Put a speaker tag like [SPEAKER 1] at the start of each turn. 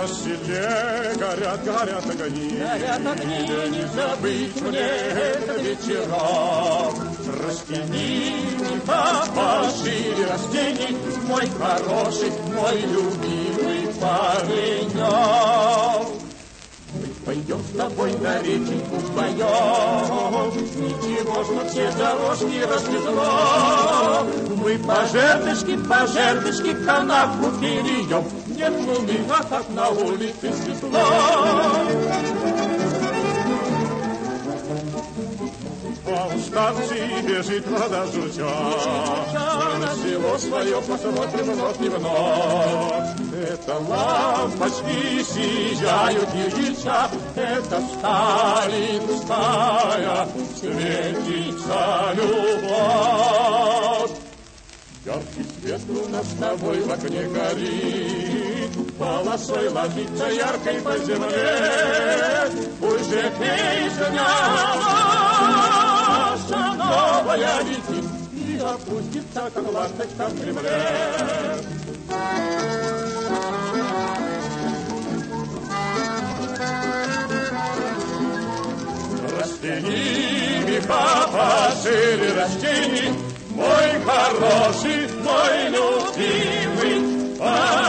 [SPEAKER 1] на селе горят огни.
[SPEAKER 2] Горят огни, не забыть мне этот вечерок.
[SPEAKER 1] Растяни, папа, шире растяни, мой хороший, мой любимый паренек. Мы пойдем с тобой на реченьку вдвоем, ничего ж нам все дорожки развезло. Мы по жердочке канавку перейдем, нет луны, а как на улице светло. По станции бежит вода журча, на село свое посмотрим вновь и вновь. Это лампочки сияют ильича, это сталинская светится любовь. Яркий свет у нас с тобой в окне горит, полосой ложится яркой по земле. Пусть же песня наша новая летит и опустится, как ласточка в Кремле. Растяни, папа, шире растяни, мой хороший, мой любимый.